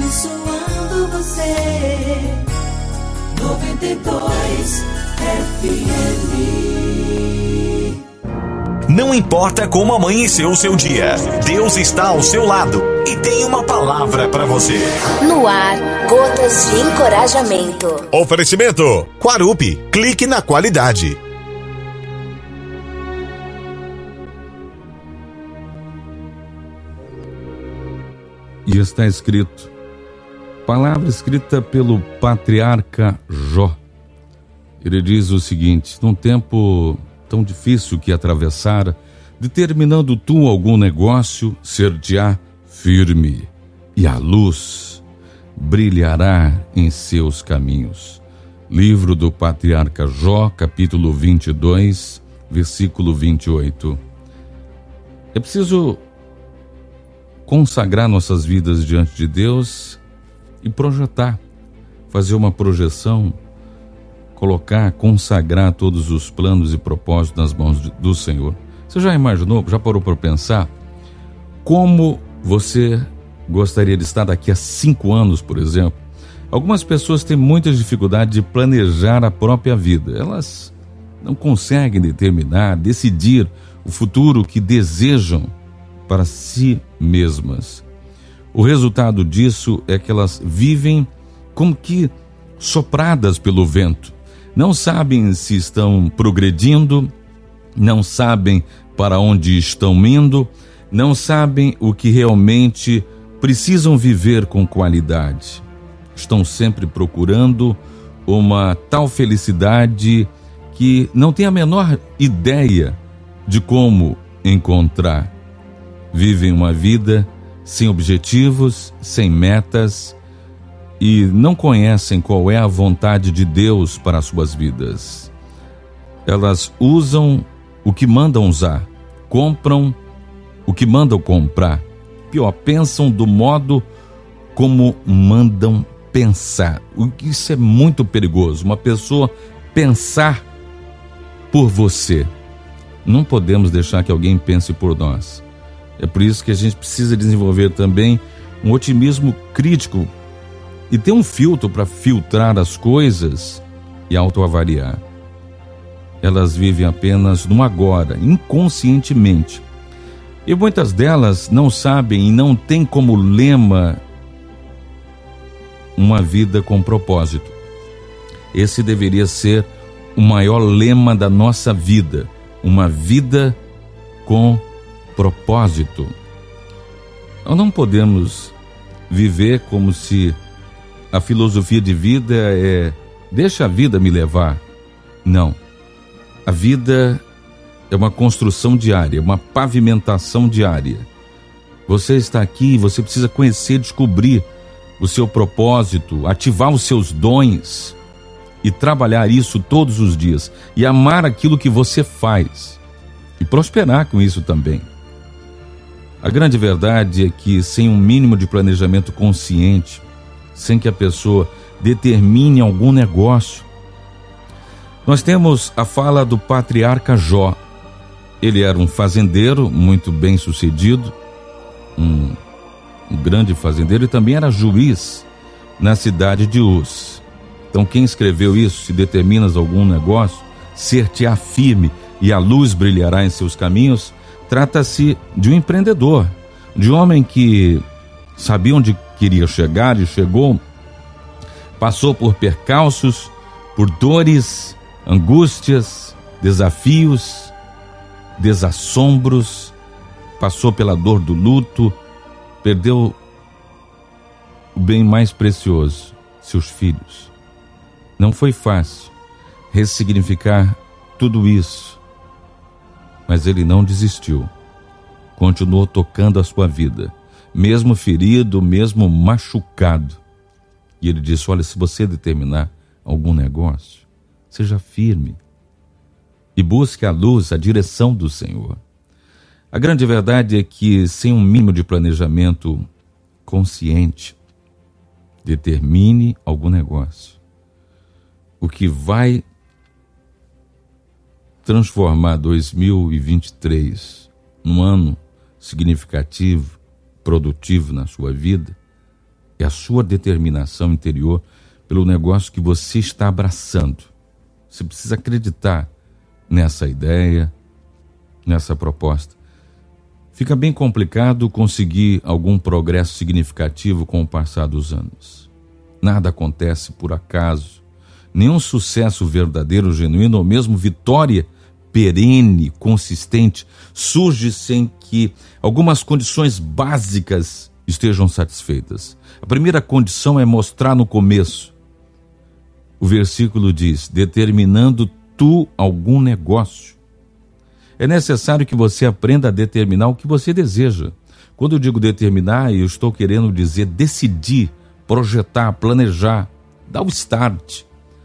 abençoando você. 92 FM. Não importa como amanheceu o seu dia, Deus está ao seu lado e tem uma palavra para você. No ar, Gotas de Encorajamento. Oferecimento Quarupi, clique na qualidade. E está escrito, palavra escrita pelo patriarca Jó. Ele diz o seguinte: num tempo tão difícil que atravessara, determinando tu algum negócio, ser-te-á firme, e a luz brilhará em seus caminhos. Livro do patriarca Jó, capítulo 22, versículo 28. É preciso consagrar nossas vidas diante de Deus e projetar, fazer uma projeção, colocar, consagrar todos os planos e propósitos nas mãos do Senhor. Você já imaginou, já parou para pensar como você gostaria de estar daqui a 5 anos, por exemplo? Algumas pessoas têm muita dificuldade de planejar a própria vida. Elas não conseguem determinar, decidir o futuro que desejam para si mesmas. O resultado disso é que elas vivem como que sopradas pelo vento. Não sabem se estão progredindo, não sabem para onde estão indo, não sabem o que realmente precisam viver com qualidade. Estão sempre procurando uma tal felicidade que não têm a menor ideia de como encontrar. Vivem uma vida sem objetivos, sem metas, e não conhecem qual é a vontade de Deus para as suas vidas. Elas usam o que mandam usar, compram o que mandam comprar. Pior, pensam do modo como mandam pensar. Isso é muito perigoso, uma pessoa pensar por você. Não podemos deixar que alguém pense por nós. É por isso que a gente precisa desenvolver também um otimismo crítico e ter um filtro para filtrar as coisas e autoavaliar. Elas vivem apenas no agora, inconscientemente. E muitas delas não sabem e não têm como lema uma vida com propósito. Esse deveria ser o maior lema da nossa vida, uma vida com propósito. Nós não podemos viver como se a filosofia de vida é deixa a vida me levar. Não. A vida é uma construção diária, uma pavimentação diária. Você está aqui, você precisa conhecer, descobrir o seu propósito, ativar os seus dons e trabalhar isso todos os dias e amar aquilo que você faz e prosperar com isso também. A grande verdade é que sem um mínimo de planejamento consciente, sem que a pessoa determine algum negócio. Nós temos a fala do patriarca Jó. Ele era um fazendeiro muito bem sucedido, um grande fazendeiro, e também era juiz na cidade de Uz. Então quem escreveu isso, se determinas algum negócio, ser-te-á firme e a luz brilhará em seus caminhos, trata-se de um empreendedor, de um homem que sabia onde queria chegar e chegou, passou por percalços, por dores, angústias, desafios, desassombros, passou pela dor do luto, perdeu o bem mais precioso, seus filhos. Não foi fácil ressignificar tudo isso, mas ele não desistiu, continuou tocando a sua vida, mesmo ferido, mesmo machucado. E ele disse: olha, se você determinar algum negócio, seja firme e busque a luz, a direção do Senhor. A grande verdade é que sem um mínimo de planejamento consciente, determine algum negócio. O que vai transformar 2023 num ano significativo, produtivo na sua vida, É a sua determinação interior pelo negócio que você está abraçando. Você precisa acreditar nessa ideia, nessa proposta. Fica bem complicado conseguir algum progresso significativo com o passar dos anos. Nada acontece por acaso. Nenhum sucesso verdadeiro, genuíno, ou mesmo vitória perene, consistente, surge sem que algumas condições básicas estejam satisfeitas. A primeira condição é mostrar no começo. O versículo diz: determinando tu algum negócio. É necessário que você aprenda a determinar o que você deseja. Quando eu digo determinar, eu estou querendo dizer decidir, projetar, planejar, dar o start.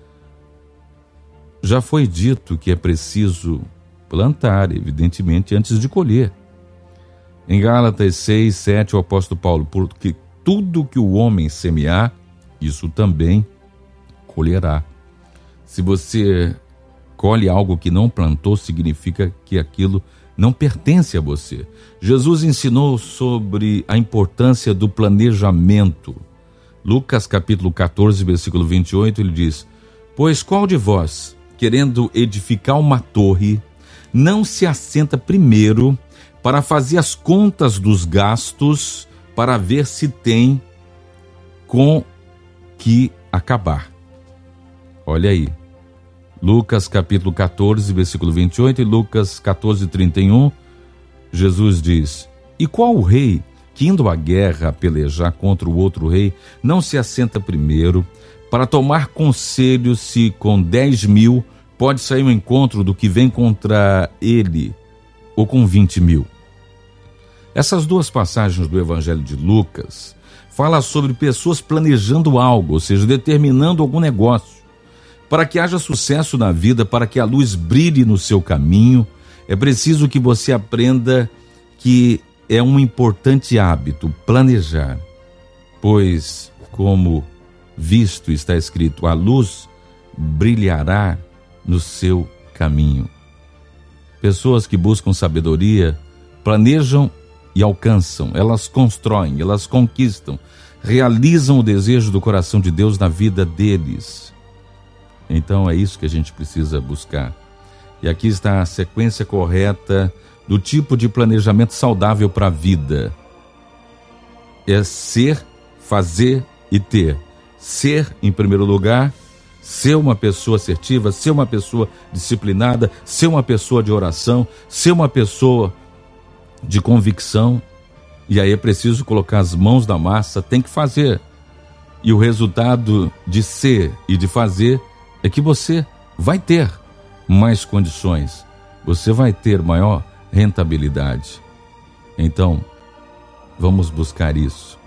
Já foi dito que é preciso plantar, evidentemente, antes de colher. Em Gálatas 6, 7, o apóstolo Paulo: porque tudo que o homem semear, isso também colherá. Se você colhe algo que não plantou, significa que aquilo não pertence a você. Jesus ensinou sobre a importância do planejamento. Lucas capítulo 14, versículo 28, ele diz: pois qual de vós, querendo edificar uma torre, não se assenta primeiro para fazer as contas dos gastos, para ver se tem com que acabar? Olha aí, Lucas capítulo 14, versículo 28 e Lucas 14, 31, Jesus diz: e qual o rei que, indo à guerra a pelejar contra o outro rei, não se assenta primeiro para tomar conselho se com 10.000 pode sair um encontro do que vem contra ele, ou com 20.000? Essas duas passagens do Evangelho de Lucas falam sobre pessoas planejando algo, ou seja, determinando algum negócio. Para que haja sucesso na vida, para que a luz brilhe no seu caminho, é preciso que você aprenda que é um importante hábito planejar, pois, como visto, está escrito: a luz brilhará no seu caminho. Pessoas que buscam sabedoria planejam e alcançam, elas constroem, elas conquistam, realizam o desejo do coração de Deus na vida deles. Então é isso que a gente precisa buscar. E aqui está a sequência correta do tipo de planejamento saudável para a vida. É ser, fazer e ter. Ser, em primeiro lugar, ser uma pessoa assertiva, ser uma pessoa disciplinada, ser uma pessoa de oração, ser uma pessoa de convicção. E aí é preciso colocar as mãos na massa, tem que fazer. E o resultado de ser e de fazer é que você vai ter mais condições, você vai ter maior rentabilidade. Então, vamos buscar isso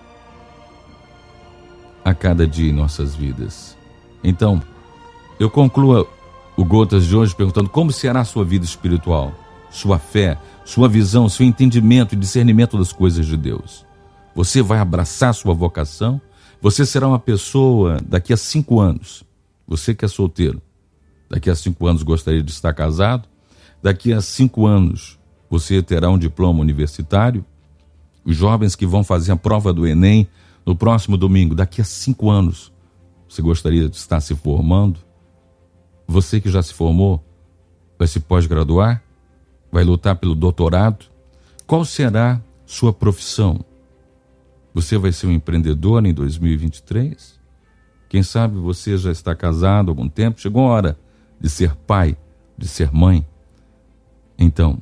a cada dia em nossas vidas. Então, eu concluo o Gotas de hoje perguntando: como será a sua vida espiritual, sua fé, sua visão, seu entendimento e discernimento das coisas de Deus? Você vai abraçar sua vocação? Você será uma pessoa daqui a 5 anos, você que é solteiro, daqui a 5 anos gostaria de estar casado? Daqui a 5 anos você terá um diploma universitário? Os jovens que vão fazer a prova do Enem no próximo domingo, daqui a 5 anos você gostaria de estar se formando? Você que já se formou, vai se pós-graduar? Vai lutar pelo doutorado? Qual será sua profissão? Você vai ser um empreendedor em 2023? Quem sabe você já está casado há algum tempo, chegou a hora de ser pai, de ser mãe. Então,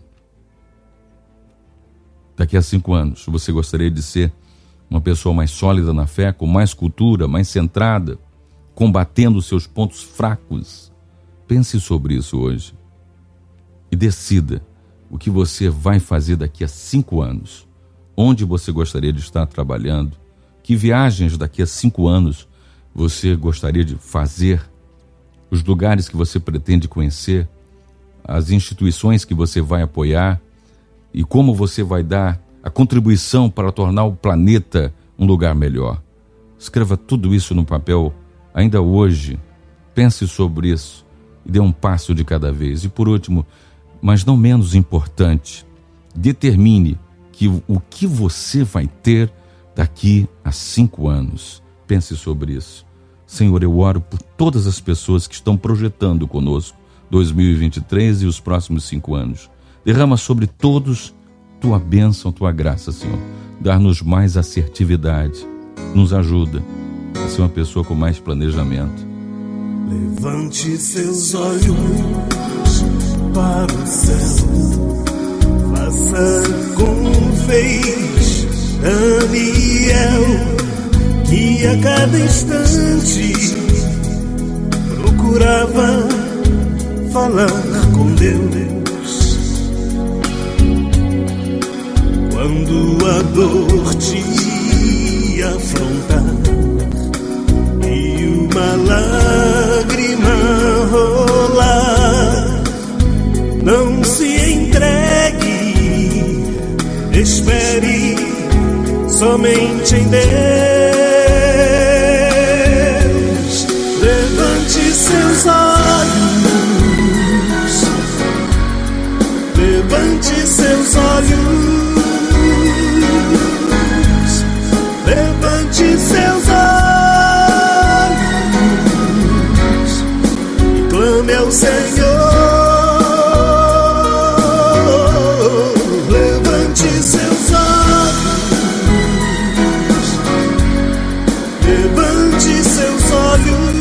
daqui a 5 anos, você gostaria de ser uma pessoa mais sólida na fé, com mais cultura, mais centrada, combatendo os seus pontos fracos? Pense sobre isso hoje e decida o que você vai fazer daqui a 5 anos. Onde você gostaria de estar trabalhando? Que viagens daqui a 5 anos você gostaria de fazer? Os lugares que você pretende conhecer? As instituições que você vai apoiar? E como você vai dar a contribuição para tornar o planeta um lugar melhor? Escreva tudo isso no papel ainda hoje. Pense sobre isso e dê um passo de cada vez. E por último, mas não menos importante, determine que o que você vai ter daqui a 5 anos. Pense sobre isso. Senhor, eu oro por todas as pessoas que estão projetando conosco 2023 e os próximos 5 anos. Derrama sobre todos tua bênção, tua graça, Senhor. Dar-nos mais assertividade. Nos ajuda a ser uma pessoa com mais planejamento. Levante seus olhos para o céu, faça como fez Daniel, que a cada instante procurava falar com Deus. Quando a dor te afrontar e uma lágrima rolar, não se entregue, espere somente em Deus. Levante seus olhos, levante seus olhos, levante seus olhos e clame ao Senhor. Levante seus olhos, levante seus olhos,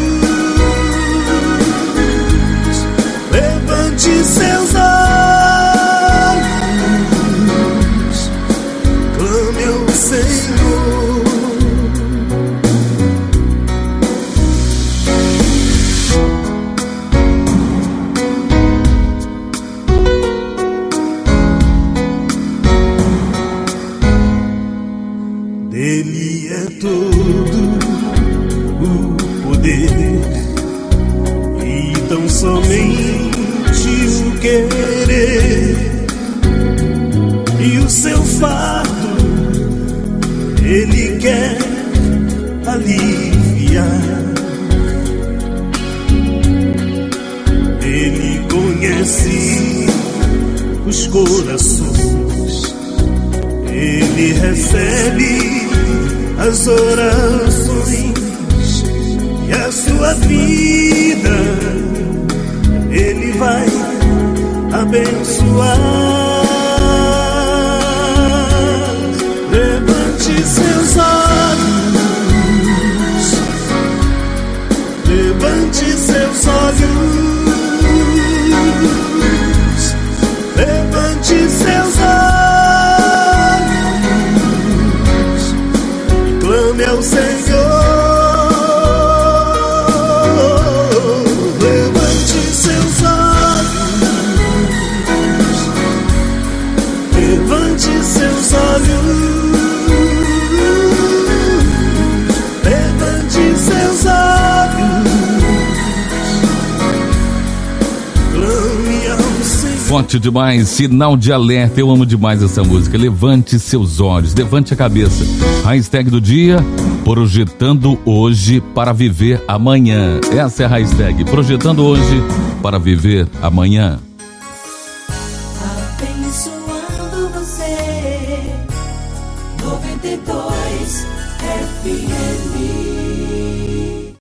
levante seus olhos, clame ao Senhor. Dele é todo o poder e tão somente o querer, e o seu fardo Ele quer aliviar. Ele conhece os corações, Ele recebe as orações e a sua vida Ele vai abençoar. Levante seus olhos, levante seus olhos, levante seus olhos, clame ao Senhor. Levante seus olhos, levante seus olhos, levante seus olhos, clame ao Senhor. Forte demais, sinal de alerta. Eu amo demais essa música. Levante seus olhos, levante a cabeça. Hashtag do dia: projetando hoje para viver amanhã. Essa é a hashtag, projetando hoje para viver amanhã.